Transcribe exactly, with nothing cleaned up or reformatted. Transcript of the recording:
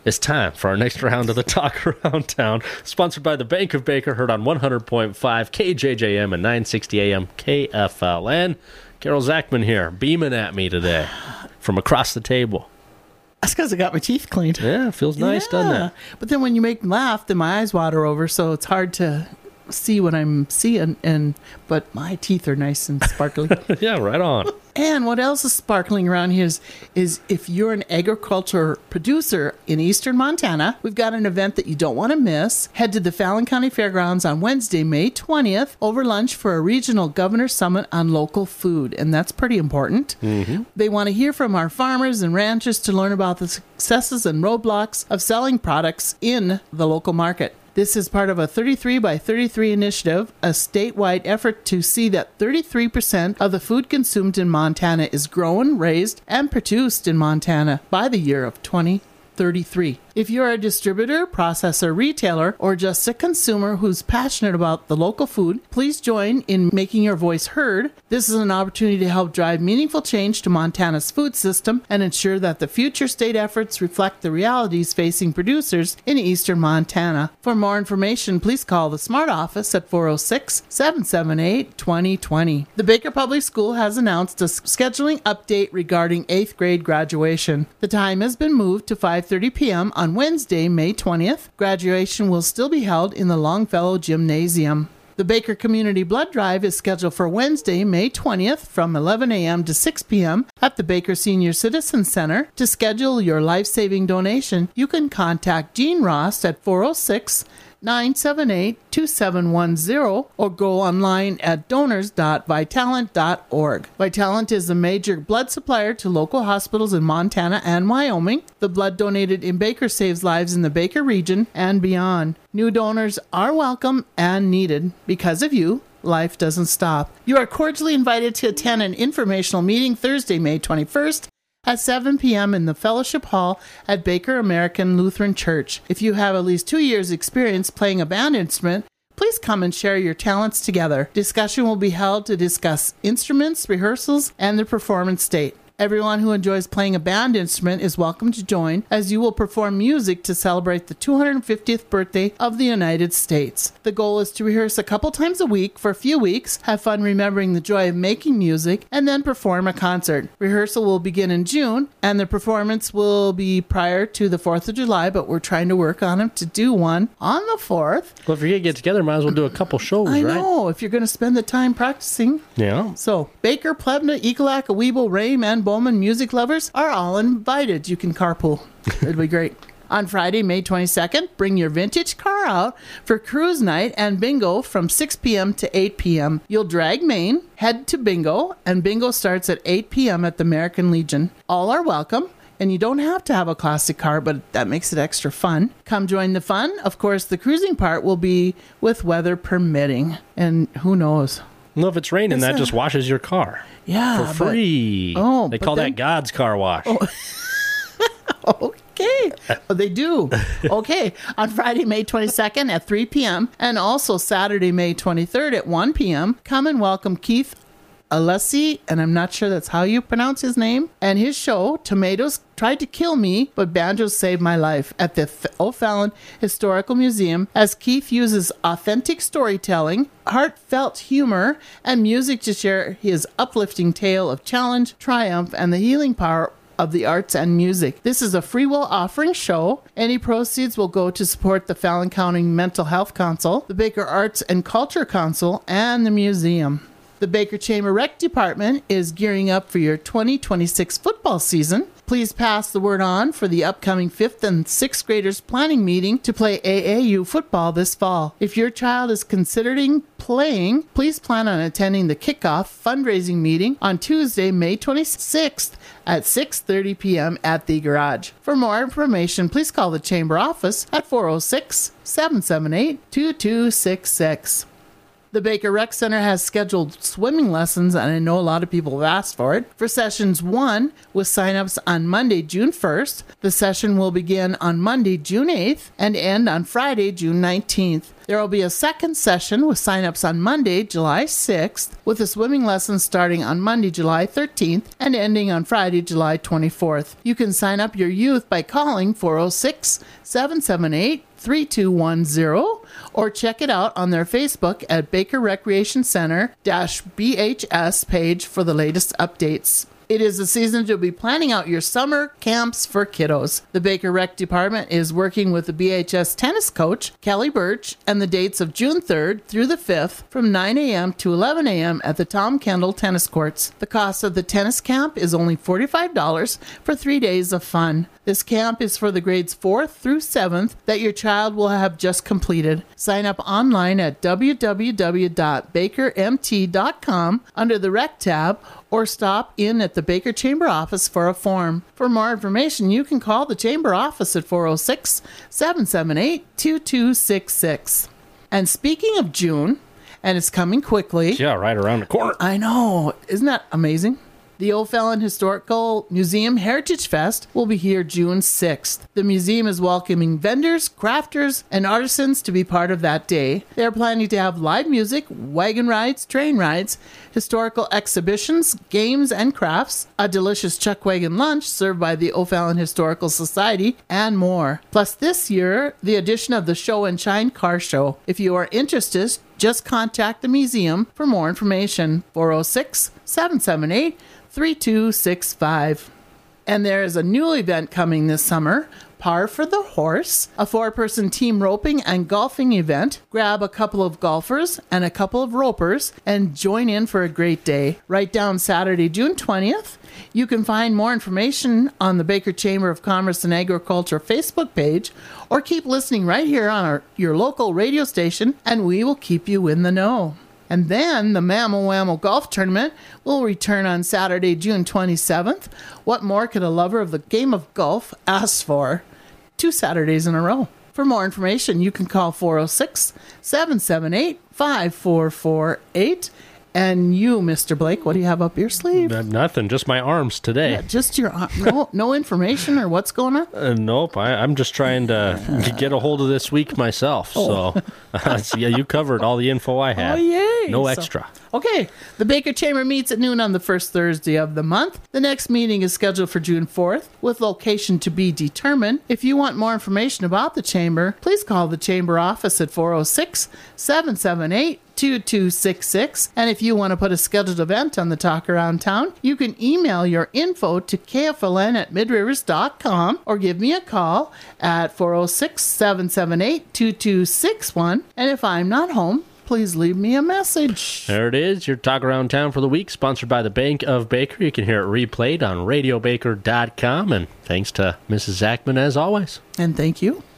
It's time for our next round of the Talk Around Town, sponsored by the Bank of Baker, heard on one hundred point five K J J M and nine sixty A M K F L N. Carol Zachman here, beaming at me today from across the table. That's because I got my teeth cleaned. Yeah, it feels nice, yeah. doesn't it? But then when you make me laugh, then my eyes water over, so it's hard to see what I'm seeing. And but my teeth are nice and sparkly. Yeah, right on. And what else is sparkling around here is, is if you're an agriculture producer in eastern Montana, we've got an event that you don't want to miss. Head to the Fallon County Fairgrounds on Wednesday, May twentieth, over lunch for a regional governor summit on local food. And that's pretty important. Mm-hmm. They want to hear from our farmers and ranchers to learn about the successes and roadblocks of selling products in the local market. This is part of a thirty-three by thirty-three initiative, a statewide effort to see that thirty-three percent of the food consumed in Montana is grown, raised, and produced in Montana by the year of twenty thirty-three. If you're a distributor, processor, retailer, or just a consumer who's passionate about the local food, please join in making your voice heard. This is an opportunity to help drive meaningful change to Montana's food system and ensure that the future state efforts reflect the realities facing producers in eastern Montana. For more information, please call the SMART office at four oh six, seven seven eight, two oh two oh. The Baker Public School has announced a scheduling update regarding eighth grade graduation. The time has been moved to five thirty p.m. on Wednesday, May twentieth. Graduation will still be held in the Longfellow Gymnasium. The Baker Community Blood Drive is scheduled for Wednesday, May twentieth from eleven a.m. to six p.m. at the Baker Senior Citizen Center. To schedule your life-saving donation, you can contact Jean Ross at four oh six, nine seven eight, two seven one zero or go online at donors dot vitalant dot org. Vitalant is a major blood supplier to local hospitals in Montana and Wyoming. The blood donated in Baker saves lives in the Baker region and beyond. New donors are welcome and needed. Because of you, life doesn't stop. You are cordially invited to attend an informational meeting Thursday, May twenty-first at seven p.m. in the Fellowship Hall at Baker American Lutheran Church. If you have at least two years' experience playing a band instrument, please come and share your talents together. Discussion will be held to discuss instruments, rehearsals, and the performance date. Everyone who enjoys playing a band instrument is welcome to join, as you will perform music to celebrate the two hundred fiftieth birthday of the United States. The goal is to rehearse a couple times a week for a few weeks, have fun remembering the joy of making music, and then perform a concert. Rehearsal will begin in June, and the performance will be prior to the fourth of July, but we're trying to work on it to do one on the fourth. Well, if you're going to get together, might as well do a couple shows, I right? I know, if you're going to spend the time practicing. Yeah. So, Baker, Plebna, Ekalaka, Weeble, Rame, and Bowman music lovers are all invited. You can carpool. It'll be great. On Friday, May twenty-second, bring your vintage car out for cruise night and bingo from six p.m. to eight p.m. You'll drag Maine, head to bingo, and bingo starts at eight p.m. at the American Legion. All are welcome. And you don't have to have a classic car, but that makes it extra fun. Come join the fun. Of course, the cruising part will be with weather permitting. And who knows? Well, if it's raining, It's that a- just washes your car. Yeah. For free. But, oh, they but call then, that God's car wash. Oh. Okay. Oh, they do. Okay. On Friday, May twenty-second at three p.m. and also Saturday, May twenty-third at one p.m. come and welcome Keith Alessi, and I'm not sure that's how you pronounce his name, and his show, Tomatoes Tried to Kill Me, but Banjos Saved My Life, at the O'Fallon Historical Museum, as Keith uses authentic storytelling, heartfelt humor, and music to share his uplifting tale of challenge, triumph, and the healing power of the arts and music. This is a free will offering show. Any proceeds will go to support the Fallon County Mental Health Council, the Baker Arts and Culture Council, and the museum. The Baker Chamber Rec Department is gearing up for your twenty twenty-six football season. Please pass the word on for the upcoming fifth and sixth graders planning meeting to play A A U football this fall. If your child is considering playing, please plan on attending the kickoff fundraising meeting on Tuesday, May twenty-sixth at six thirty p.m. at the garage. For more information, please call the Chamber office at four oh six, seven seven eight, two two six six. The Baker Rec Center has scheduled swimming lessons, and I know a lot of people have asked for it, for sessions one with signups on Monday, June first. The session will begin on Monday, June eighth, and end on Friday, June nineteenth. There will be a second session with signups on Monday, July sixth, with the swimming lessons starting on Monday, July thirteenth, and ending on Friday, July twenty-fourth. You can sign up your youth by calling four oh six, seven seven eight, three two one zero or check it out on their Facebook at Baker Recreation Center B H S page for the latest updates. It is the season to be planning out your summer camps for kiddos. The Baker Rec Department is working with the B H S tennis coach, Kelly Birch, and the dates of June third through the fifth from nine a.m. to eleven a.m. at the Tom Kendall Tennis Courts. The cost of the tennis camp is only forty-five dollars for three days of fun. This camp is for the grades fourth through seventh that your child will have just completed. Sign up online at w w w dot baker m t dot com under the Rec tab or stop in at the Baker Chamber office for a form. For more information, you can call the Chamber office at four oh six, seven seven eight, two two six six. And speaking of June, and it's coming quickly. Yeah, right around the corner. I know. Isn't that amazing? The O'Fallon Historical Museum Heritage Fest will be here June sixth. The museum is welcoming vendors, crafters, and artisans to be part of that day. They are planning to have live music, wagon rides, train rides, historical exhibitions, games and crafts, a delicious chuck wagon lunch served by the O'Fallon Historical Society, and more. Plus this year, the addition of the Show and Shine Car Show. If you are interested, just contact the museum for more information. four oh six, seven seven eight, three two six five. And there is a new event coming this summer, Par for the Horse, a four-person team roping and golfing event. Grab a couple of golfers and a couple of ropers and join in for a great day. Write down Saturday, June twentieth. You can find more information on the Baker Chamber of Commerce and Agriculture Facebook page, or keep listening right here on our, your local radio station, and we will keep you in the know. And then the Mammal Wammal Golf Tournament will return on Saturday, June twenty-seventh. What more could a lover of the game of golf ask for? Two Saturdays in a row. For more information, you can call four oh six, seven seven eight, five four four eight. And you, Mister Blake, what do you have up your sleeve? Uh, nothing, just my arms today. Yeah, just your arm. No, no information or what's going on? Uh, nope, I, I'm just trying to get a hold of this week myself. Oh. So, uh, so, yeah, you covered all the info I had. Oh, yay. No So- extra. Okay, the Baker Chamber meets at noon on the first Thursday of the month. The next meeting is scheduled for June fourth, with location to be determined. If you want more information about the Chamber, please call the Chamber office at four oh six, seven seven eight, two two six six. And if you want to put a scheduled event on the Talk Around Town, you can email your info to k f l n at mid rivers dot com or give me a call at four oh six, seven seven eight, two two six one. And if I'm not home, please leave me a message. There it is, your Talk Around Town for the week, sponsored by the Bank of Baker. You can hear it replayed on radio baker dot com. And thanks to Missus Zachman, as always. And thank you.